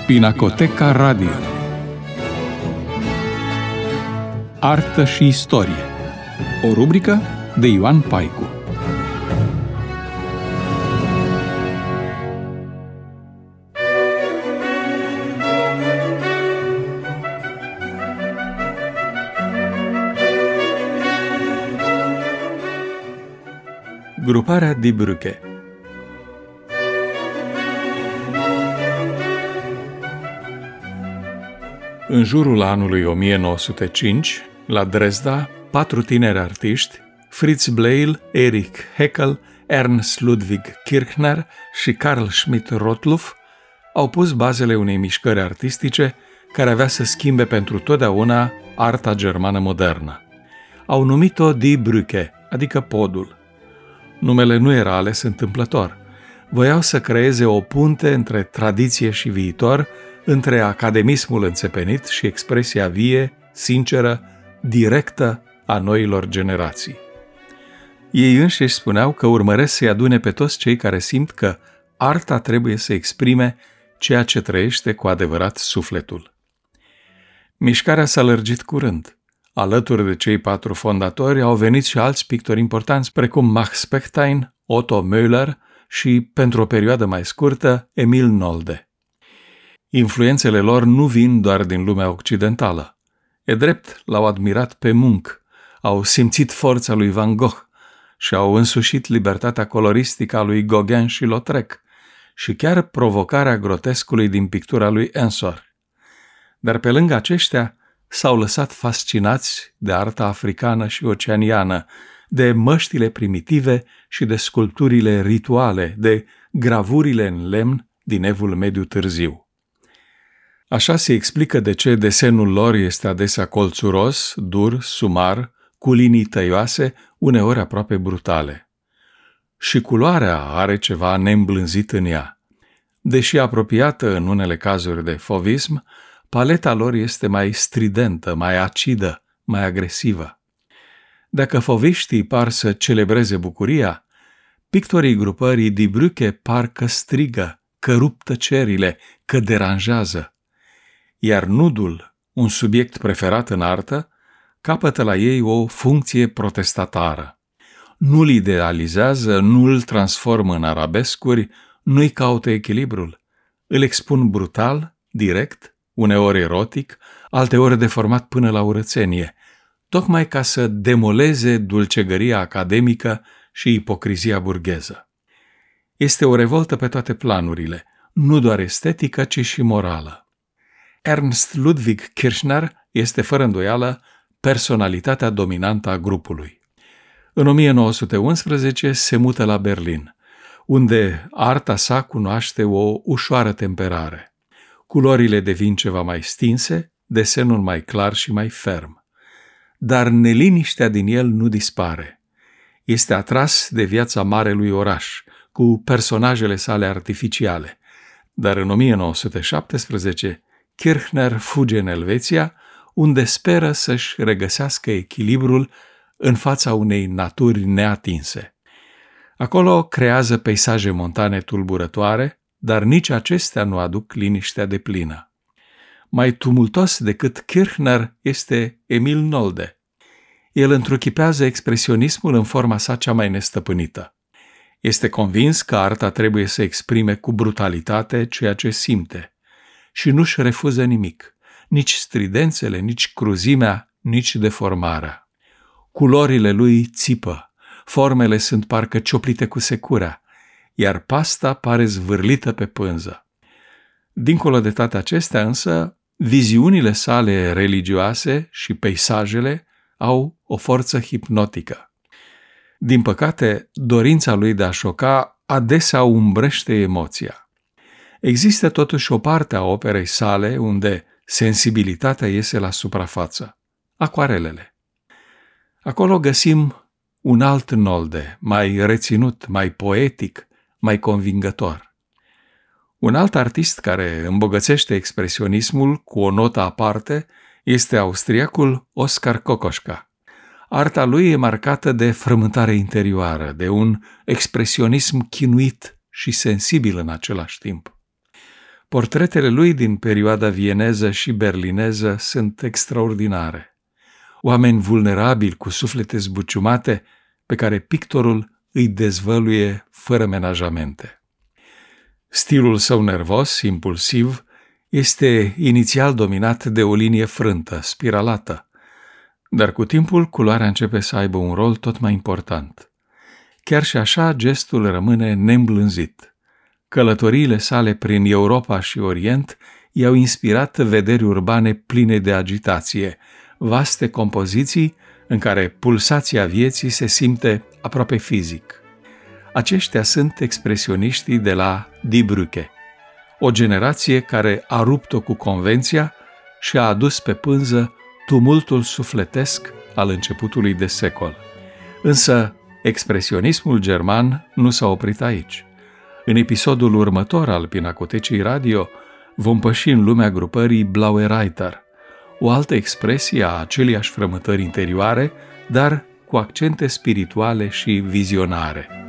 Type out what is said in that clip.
Pinacoteca Radio. Artă și istorie. O rubrică de Ioan Paicu. Gruparea Die Brücke. În jurul anului 1905, la Dresda, 4 tineri artiști, Fritz Bleyl, Erich Heckel, Ernst Ludwig Kirchner și Carl Schmidt-Rottluff, au pus bazele unei mișcări artistice care avea să schimbe pentru totdeauna arta germană modernă. Au numit-o Die Brücke, adică podul. Numele nu era ales întâmplător. Voiau să creeze o punte între tradiție și viitor, între academismul înțepenit și expresia vie, sinceră, directă a noilor generații. Ei înșiși spuneau că urmăresc să-i adune pe toți cei care simt că arta trebuie să exprime ceea ce trăiește cu adevărat sufletul. Mișcarea s-a lărgit curând. Alături de cei 4 fondatori au venit și alți pictori importanți, precum Max Pechstein, Otto Müller și, pentru o perioadă mai scurtă, Emil Nolde. Influențele lor nu vin doar din lumea occidentală. E drept, l-au admirat pe Munch, au simțit forța lui Van Gogh și au însușit libertatea coloristică a lui Gauguin și Lautrec și chiar provocarea grotescului din pictura lui Ensor. Dar pe lângă aceștia s-au lăsat fascinați de arta africană și oceaniană, de măștile primitive și de sculpturile rituale, de gravurile în lemn din Evul Mediu târziu. Așa se explică de ce desenul lor este adesea colțuros, dur, sumar, cu linii tăioase, uneori aproape brutale. Și culoarea are ceva neîmblânzit în ea. Deși apropiată în unele cazuri de fauvism, paleta lor este mai stridentă, mai acidă, mai agresivă. Dacă fauviștii par să celebreze bucuria, pictorii grupării Die Brücke par că strigă, că rup tăcerile, că deranjează. Iar nudul, un subiect preferat în artă, capătă la ei o funcție protestatară. Nu-l idealizează, nu-l transformă în arabescuri, nu-i caută echilibrul. Îl expun brutal, direct, uneori erotic, alteori deformat până la urățenie, tocmai ca să demoleze dulcegăria academică și ipocrizia burgheză. Este o revoltă pe toate planurile, nu doar estetică, ci și morală. Ernst Ludwig Kirchner este fără îndoială personalitatea dominantă a grupului. În 1911 se mută la Berlin, unde arta sa cunoaște o ușoară temperare. Culorile devin ceva mai stinse, desenul mai clar și mai ferm. Dar neliniștea din el nu dispare. Este atras de viața marelui oraș, cu personajele sale artificiale. Dar în 1917 Kirchner fuge în Elveția, unde speră să-și regăsească echilibrul în fața unei naturi neatinse. Acolo creează peisaje montane tulburătoare, dar nici acestea nu aduc liniștea deplină. Mai tumultos decât Kirchner este Emil Nolde. El întruchipează expresionismul în forma sa cea mai nestăpânită. Este convins că arta trebuie să exprime cu brutalitate ceea ce simte și nu-și refuză nimic, nici stridențele, nici cruzimea, nici deformarea. Culorile lui țipă, formele sunt parcă cioplite cu securea, iar pasta pare zvârlită pe pânză. Dincolo de toate acestea însă, viziunile sale religioase și peisajele au o forță hipnotică. Din păcate, dorința lui de a șoca adesea umbrește emoția. Există totuși o parte a operei sale unde sensibilitatea iese la suprafață, acoarelele. Acolo găsim un alt Nolde, mai reținut, mai poetic, mai convingător. Un alt artist care îmbogățește expresionismul cu o notă aparte este austriacul Oskar Kokoschka. Arta lui e marcată de frământare interioară, de un expresionism chinuit și sensibil în același timp. Portretele lui din perioada vieneză și berlineză sunt extraordinare. Oameni vulnerabili cu suflete zbuciumate pe care pictorul îi dezvăluie fără menajamente. Stilul său nervos, impulsiv, este inițial dominat de o linie frântă, spiralată, dar cu timpul culoarea începe să aibă un rol tot mai important. Chiar și așa, gestul rămâne neîmblânzit. Călătoriile sale prin Europa și Orient i-au inspirat vederi urbane pline de agitație, vaste compoziții în care pulsația vieții se simte aproape fizic. Aceștia sunt expresioniștii de la Die Brücke, o generație care a rupt-o cu convenția și a adus pe pânză tumultul sufletesc al începutului de secol. Însă, expresionismul german nu s-a oprit aici. În episodul următor al Pinacotecii Radio vom păși în lumea grupării Blaue Reiter, o altă expresie a aceleiași frământări interioare, dar cu accente spirituale și vizionare.